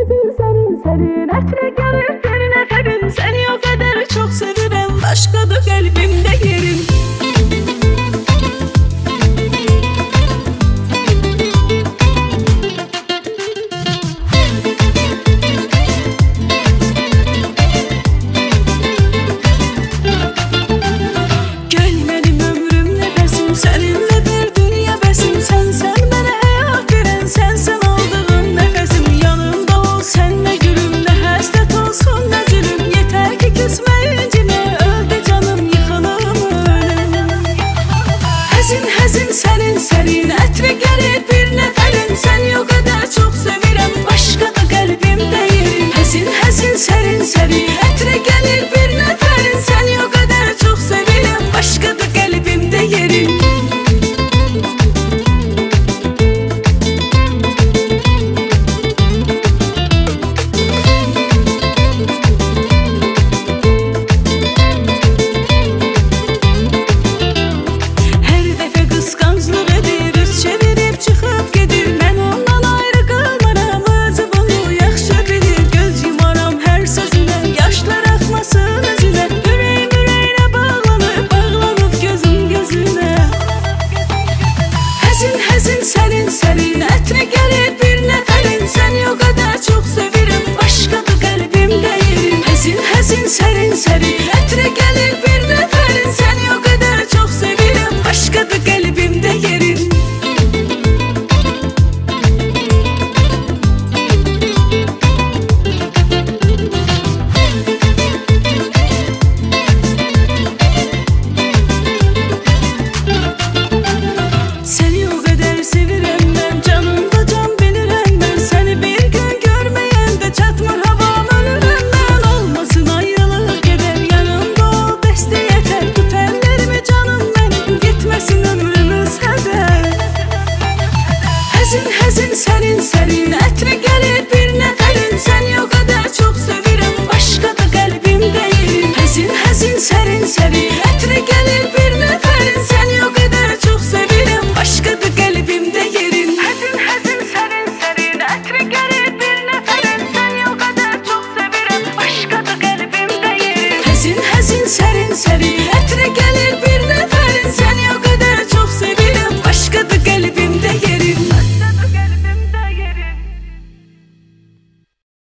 həzin sənin sənin ətrə gəlir bir nəfərin. Səni o qədər çox sevirəm, başqadır qəlbimdə yerin. Həzin sənin sərin ətrə gəlir bir nəfərin. Səni o qədər çox sevirəm, başqadır qəlbimdə yerin. Həzin sərin sərin ətrə gəlir bir nəfərin. Səni o qədər çox sevirəm, başqadır qəlbimdə yerin. Həzin sənin sərin ətrə gəlir bir nəfərin. Səni o qədər çox sevirəm, başqadır qəlbimdə yerin. Həzin sərin sərin ətrə gəlir bir nəfərin. Səni o qədər çox sevirəm, başqadır qəlbimdə yerin. Həzin sənin sərin ətrə gəlir bir nəfərin. Səni o qədər çox sevirəm, başqadır qəlbimdə yerin. Həzin sərin sərin ətrə gəlir bir nəfərin. Səni o qədər çox sevirəm, başqadır qəlbimdə yerin. Həzin sərin sərin ətrə gəlir bir nəfərin. Səni o qədər çox sevirəm, başqadır qəlbimdə yerin. Həzin sərin sərin ətrə gəlir